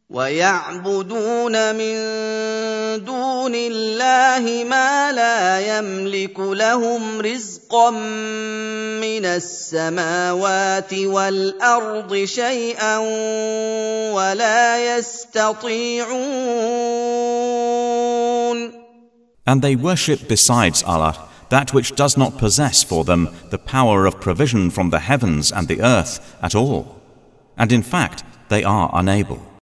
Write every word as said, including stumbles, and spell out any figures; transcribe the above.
وَيَعْبُدُونَ مِن دُونِ اللَّهِ مَا لَا يَمْلِكُ لَهُمْ رِزْقًا مِّنَ السَّمَاوَاتِ وَالْأَرْضِ شَيْئًا وَلَا يَسْتَطِيعُونَ. And they worship besides Allah that which does not possess for them the power of provision from the heavens and the earth at all, and in fact they are unable.